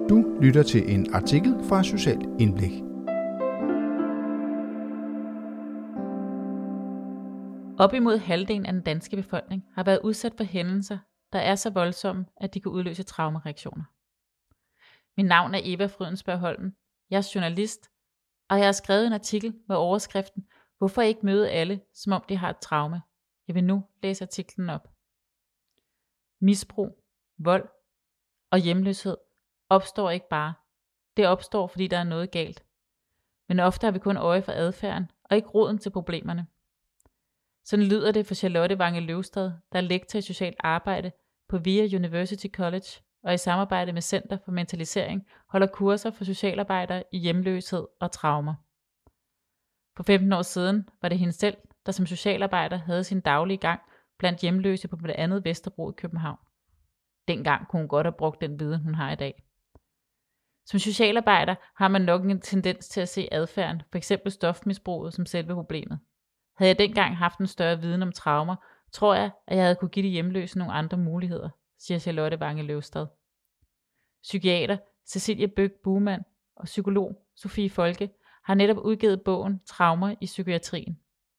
Du lytter til en artikel fra Socialt Indblik. Op imod halvdelen af den danske befolkning har været udsat for hændelser, der er så voldsomme, at de kan udløse traumereaktioner. Mit navn er Eva Frydensberg Holm. Jeg er journalist, og jeg har skrevet en artikel med overskriften "Hvorfor ikke møde alle, som om de har et traume?" Jeg vil nu læse artiklen op. Misbrug, vold og hjemløshed opstår ikke bare. Det opstår, fordi der er noget galt. Men ofte har vi kun øje for adfærden, og ikke roden til problemerne. Sådan lyder det for Charlotte Wange Løvstad, der er lektor i socialt arbejde på VIA University College og i samarbejde med Center for Mentalisering holder kurser for socialarbejdere i hjemløshed og traumer. For 15 år siden var det hende selv, der som socialarbejder havde sin daglige gang blandt hjemløse på blandt andet Vesterbro i København. Dengang kunne hun godt have brugt den viden, hun har i dag. Som socialarbejder har man nok en tendens til at se adfærden, f.eks. stofmisbruget, som selve problemet. Havde jeg dengang haft en større viden om traumer, tror jeg, at jeg havde kunne give de hjemløse nogle andre muligheder, siger Charlotte Wange Løvstad. Psykiater Cecilie Bøgh Buhmann og psykolog Sofie Folke har netop udgivet bogen Traumer i psykiatrien.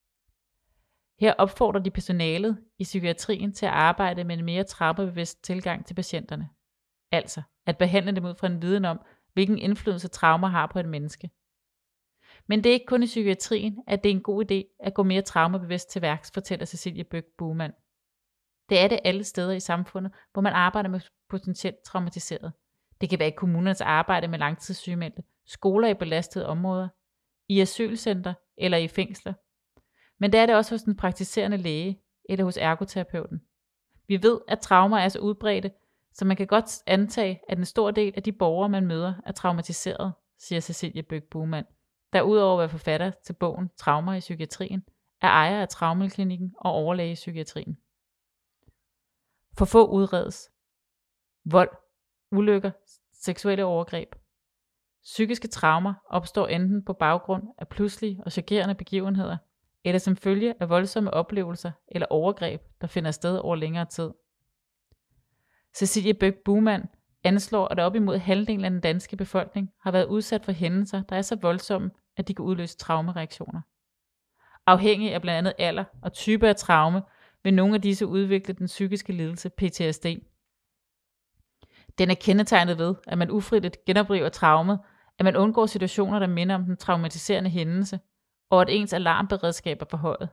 Her opfordrer de personalet i psykiatrien til at arbejde med en mere traumebevidst tilgang til patienterne. Altså at behandle dem ud fra en viden om, hvilken indflydelse traumer har på et menneske. Men det er ikke kun i psykiatrien, at det er en god idé at gå mere traumebevidst til værks, fortæller Cecilie Bøgh Buhmann. Det er det alle steder i samfundet, hvor man arbejder med potentielt traumatiseret. Det kan være i kommunernes arbejde med langtidssygemeldte, skoler i belastede områder, i asylcenter eller i fængsler. Men det er det også hos den praktiserende læge eller hos ergoterapeuten. Vi ved, at traumer er så udbredte, så man kan godt antage, at en stor del af de borgere, man møder, er traumatiseret, siger Cecilie Bøgh Buhmann, der udover at være forfatter til bogen Traumer i psykiatrien, er ejer af Traumeklinikken og overlæge i psykiatrien. For få udredes. Vold, ulykker, seksuelle overgreb. Psykiske traumer opstår enten på baggrund af pludselige og chokerende begivenheder, eller som følge af voldsomme oplevelser eller overgreb, der finder sted over længere tid. Cecilie Bøgh Buhmann anslår, at op imod halvdelen af den danske befolkning har været udsat for hændelser, der er så voldsomme, at de kan udløse traumereaktioner. Afhængig af blandt andet alder og type af traume, vil nogle af disse udvikle den psykiske lidelse PTSD. Den er kendetegnet ved, at man ufrivilligt genoplever traumet, at man undgår situationer, der minder om den traumatiserende hændelse, og at ens alarmberedskab er forhøjet.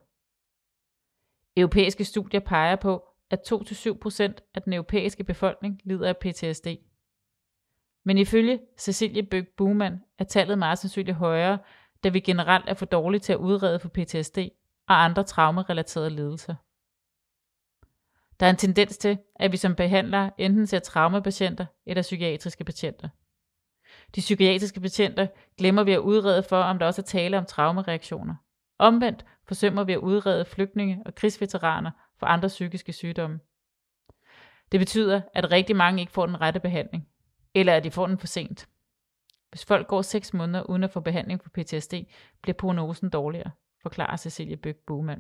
Europæiske studier peger på, at 2-7% af den europæiske befolkning lider af PTSD. Men ifølge Cecilie Bøgh Buhmann er tallet meget sandsynligt højere, da vi generelt er for dårlige til at udrede for PTSD og andre traumerelaterede lidelser. Der er en tendens til, at vi som behandlere enten ser traumapatienter eller psykiatriske patienter. De psykiatriske patienter glemmer vi at udrede for, om der også er tale om traumereaktioner. Omvendt forsømmer vi at udrede flygtninge og krigsveteraner for andre psykiske sygdomme. Det betyder, at rigtig mange ikke får den rette behandling, eller at de får den for sent. Hvis folk går 6 måneder uden at få behandling for PTSD, bliver prognosen dårligere, forklarer Cecilie Bøgh Buhmann.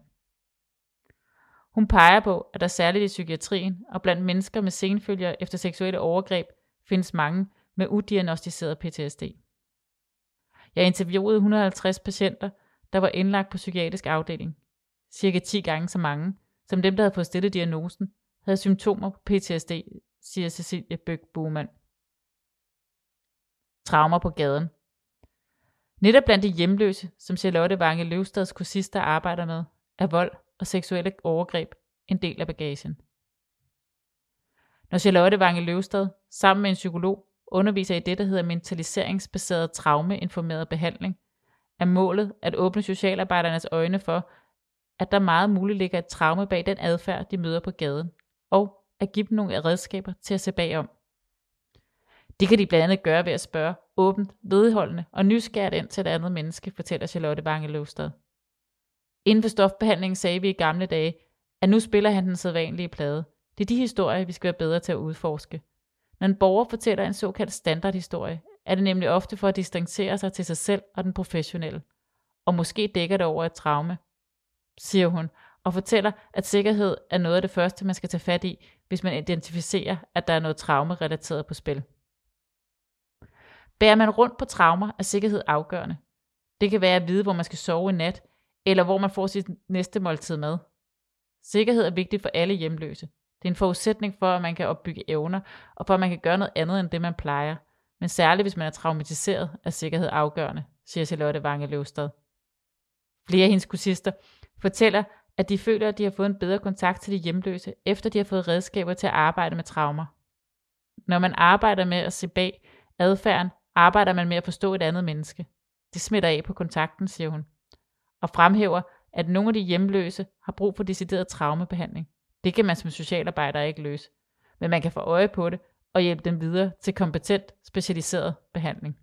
Hun peger på, at der særligt i psykiatrien og blandt mennesker med senfølger efter seksuelle overgreb findes mange med udiagnostiseret PTSD. Jeg interviewede 150 patienter, der var indlagt på psykiatrisk afdeling. Cirka 10 gange så mange, som dem, der havde fået stillet diagnosen, havde symptomer på PTSD, siger Cecilie Bøgh Buhmann. Traumer på gaden. Netop blandt de hjemløse, som Charlotte Wange Løvstads kursister arbejder med, er vold og seksuelle overgreb en del af bagagen. Når Charlotte Wange Løvstad sammen med en psykolog underviser i det, der hedder mentaliseringsbaseret traumeinformeret behandling, er målet at åbne socialarbejdernes øjne for, at der meget muligt ligger et traume bag den adfærd, de møder på gaden, og at give dem nogle redskaber til at se bagom. Det kan de blandt andet gøre ved at spørge åbent, vedholdende og nysgerrigt ind til et andet menneske, fortæller Charlotte Wange Løvstad. Inden for stofbehandlingen sagde vi i gamle dage, at nu spiller han den sædvanlige plade. Det er de historier, vi skal være bedre til at udforske. Når en borger fortæller en såkaldt standardhistorie, er det nemlig ofte for at distancere sig til sig selv og den professionelle. Og måske dækker det over et traume, siger hun, og fortæller, at sikkerhed er noget af det første, man skal tage fat i, hvis man identificerer, at der er noget traumerelateret på spil. Bærer man rundt på traumer, er sikkerhed afgørende. Det kan være at vide, hvor man skal sove i nat, eller hvor man får sit næste måltid mad. Sikkerhed er vigtigt for alle hjemløse. Det er en forudsætning for, at man kan opbygge evner, og for at man kan gøre noget andet end det, man plejer. Men særligt hvis man er traumatiseret, er sikkerhed afgørende, siger Charlotte Wange Løvstad. Flere af hendes kursister fortæller, at de føler, at de har fået en bedre kontakt til de hjemløse, efter de har fået redskaber til at arbejde med traumer. Når man arbejder med at se bag adfærden, arbejder man med at forstå et andet menneske. Det smitter af på kontakten, siger hun. Og fremhæver, at nogle af de hjemløse har brug for decideret traumebehandling. Det kan man som socialarbejder ikke løse. Men man kan få øje på det og hjælpe dem videre til kompetent, specialiseret behandling.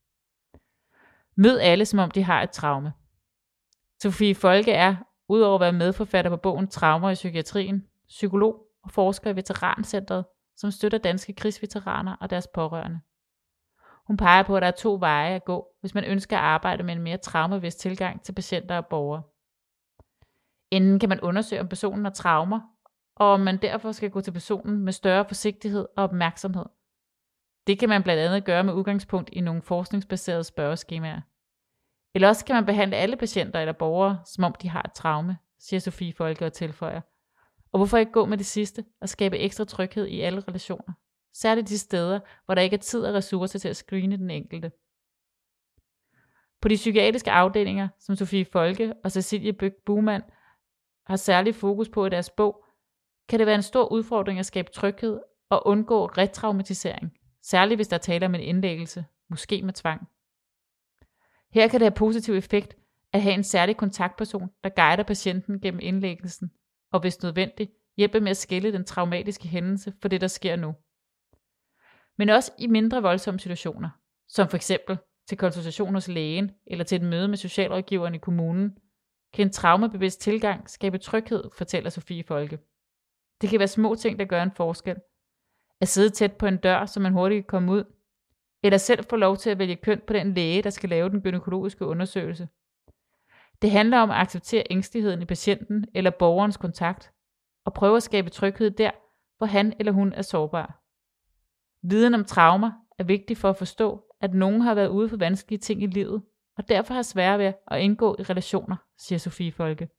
Mød alle, som om de har et traume. Sofie Folke er, udover at være medforfatter på bogen Traumer i psykiatrien, psykolog og forsker i Veterancentret, som støtter danske krigsveteraner og deres pårørende. Hun peger på, at der er 2 veje at gå, hvis man ønsker at arbejde med en mere traumebevidst tilgang til patienter og borgere. Enten kan man undersøge, om personen har traumer, og om man derfor skal gå til personen med større forsigtighed og opmærksomhed. Det kan man blandt andet gøre med udgangspunkt i nogle forskningsbaserede spørgeskemaer. Eller også kan man behandle alle patienter eller borgere, som om de har et traume, siger Sofie Folke og tilføjer. Og hvorfor ikke gå med det sidste og skabe ekstra tryghed i alle relationer? Særligt de steder, hvor der ikke er tid og ressourcer til at screene den enkelte. På de psykiatriske afdelinger, som Sofie Folke og Cecilie Bøck Buhmann har særlig fokus på i deres bog, kan det være en stor udfordring at skabe tryghed og undgå retraumatisering, særligt hvis der taler om en indlæggelse, måske med tvang. Her kan det have positiv effekt at have en særlig kontaktperson, der guider patienten gennem indlæggelsen, og hvis nødvendigt, hjælper med at skille den traumatiske hændelse for det, der sker nu. Men også i mindre voldsomme situationer, som for eksempel til konsultation hos lægen eller til et møde med socialrådgiveren i kommunen, kan en traumebevidst tilgang skabe tryghed, fortæller Sofie Folke. Det kan være små ting, der gør en forskel. At sidde tæt på en dør, så man hurtigt kan komme ud, eller selv få lov til at vælge køn på den læge, der skal lave den gynækologiske undersøgelse. Det handler om at acceptere ængsteligheden i patienten eller borgerens kontakt, og prøve at skabe tryghed der, hvor han eller hun er sårbar. Viden om traumer er vigtig for at forstå, at nogen har været ude for vanskelige ting i livet, og derfor har svært ved at indgå i relationer, siger Sofie Folke.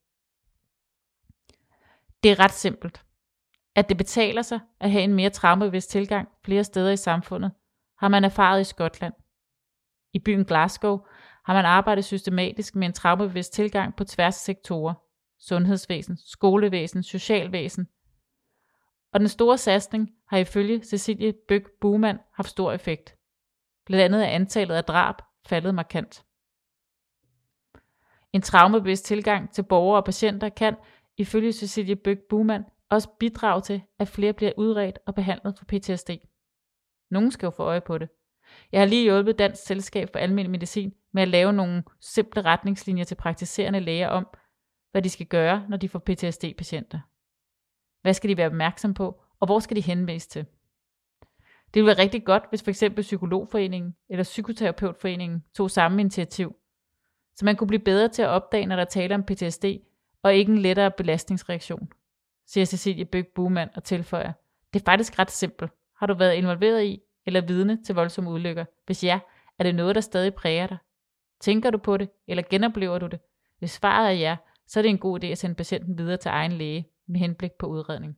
Det er ret simpelt. At det betaler sig at have en mere traumebevidst tilgang flere steder i samfundet, har man erfaret i Skotland. I byen Glasgow har man arbejdet systematisk med en traumebevidst tilgang på tværs af sektorer, sundhedsvæsen, skolevæsen, socialvæsen. Og den store satsning har ifølge Cecilie Bøck Buhmann haft stor effekt. Blandt andet er antallet af drab faldet markant. En traumebevidst tilgang til borgere og patienter kan, ifølge Cecilie Bøck Buhmann, også bidrage til, at flere bliver udredt og behandlet for PTSD. Nogen skal jo få øje på det. Jeg har lige hjulpet Dansk Selskab for Almen Medicin med at lave nogle simple retningslinjer til praktiserende læger om, hvad de skal gøre, når de får PTSD-patienter. Hvad skal de være opmærksom på, og hvor skal de henvise til? Det ville være rigtig godt, hvis f.eks. Psykologforeningen eller Psykoterapeutforeningen tog samme initiativ, så man kunne blive bedre til at opdage, når der taler om PTSD, og ikke en lettere belastningsreaktion, siger Cecilie Bøck Buhmann og tilføjer. Det er faktisk ret simpelt. Har du været involveret i eller vidne til voldsomme ulykker? Hvis ja, er det noget, der stadig præger dig? Tænker du på det, eller genoplever du det? Hvis svaret er ja, så er det en god idé at sende patienten videre til egen læge med henblik på udredning.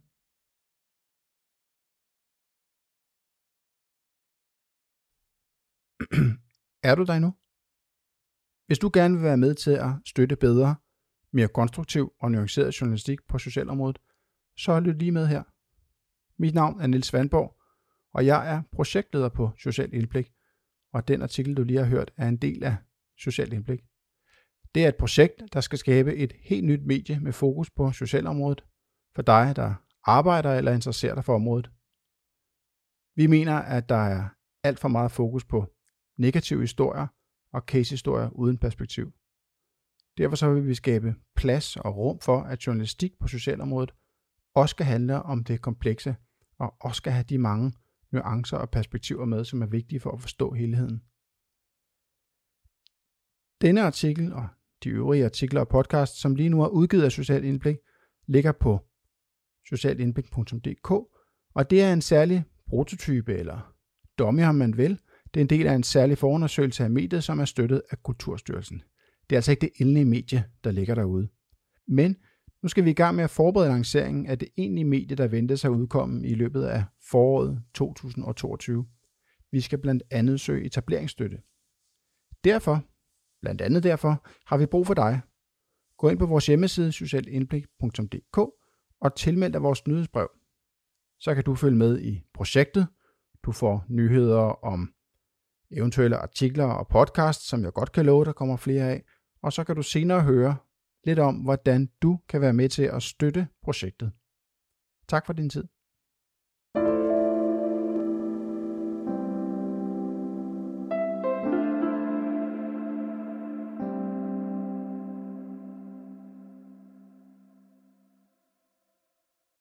Er du der endnu? Hvis du gerne vil være med til at støtte bedre, mere konstruktiv og nuanceret journalistik på socialområdet, så lyt lige med her. Mit navn er Niels Vandborg, og jeg er projektleder på Social Indblik, og den artikel, du lige har hørt, er en del af Social Indblik. Det er et projekt, der skal skabe et helt nyt medie med fokus på socialområdet for dig, der arbejder eller interesserer dig for området. Vi mener, at der er alt for meget fokus på negative historier og case-historier uden perspektiv. Derfor så vil vi skabe plads og rum for, at journalistik på socialområdet også skal handle om det komplekse, og også skal have de mange nuancer og perspektiver med, som er vigtige for at forstå helheden. Denne artikel og de øvrige artikler og podcasts, som lige nu er udgivet af Social Indblik, ligger på socialindblik.dk, og det er en særlig prototype eller dummy, om man vil, Det er en del af en særlig forundersøgelse af mediet, som er støttet af Kulturstyrelsen. Det er altså ikke det endelige medie, der ligger derude. Men nu skal vi i gang med at forberede lanceringen af det egentlige medie, der ventes at udkomme i løbet af foråret 2022. Vi skal blandt andet søge etableringsstøtte. Blandt andet derfor, har vi brug for dig. Gå ind på vores hjemmeside socialindblik.dk og tilmeld dig vores nyhedsbrev. Så kan du følge med i projektet. Du får nyheder om eventuelle artikler og podcasts, som jeg godt kan love, der kommer flere af. Og så kan du senere høre lidt om, hvordan du kan være med til at støtte projektet. Tak for din tid.